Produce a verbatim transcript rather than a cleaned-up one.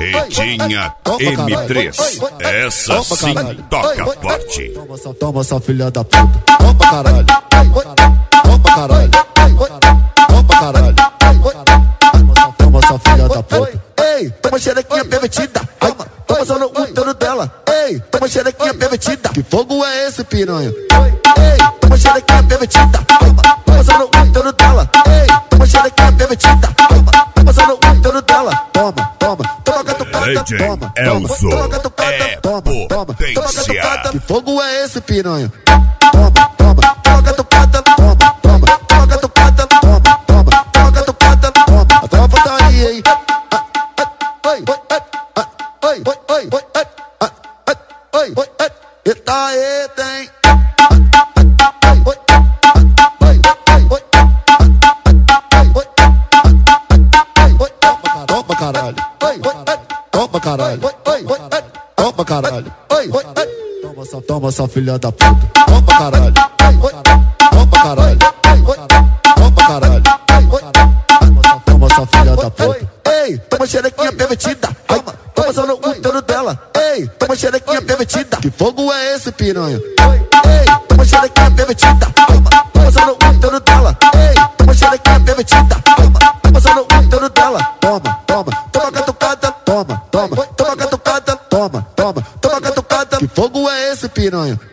Retinha M três, essa sim toca forte. Toma essa, toma essa filha da puta. Toma pra caralho. Toma pra caralho. Toma pra caralho. Toma essa filha da puta. Ei, toma xerequinha pervertida. Toma, toma só no útero dela. Ei, toma xerequinha pervertida. Que fogo é esse, piranha? Ei, toma xerequinha pervertida. Toma, toma só no útero dela. Ei, toma xerequinha pervertida. Toma, toma só no útero dela. Toma, toma, toma catucada. Toma, Elzo toma catucada. é Toma, toma, toma potência. catucada. Que fogo é esse, piranha? Toma, toma, toma catucada. Toma, toma, toma catucada. Toma, toma, toma catucada. Toma, a tua putaria aí. Oi, oi, oi, oi, oi, oi, oi, oi, eita, eita, hein? Toma caralho, toma caralho, toma caralho, toma essa, toma essa filha da puta, toma caralho, toma caralho, toma caralho, toma essa filha da puta. Ei, toma xerequinha pervertida. Toma, toma só no útero dela. Ei, toma xerequinha pervertida. Que fogo é esse, piranha? Ei, toma xerequinha pervertida. Toma, toma só no útero dela. Ei, toma xerequinha pervertida. Toma, toma só no útero dela. Toma, toma, toma catucada. Toma, toma, toma catucada. Toma, toma, toma catucada. Que fogo é esse, piranha?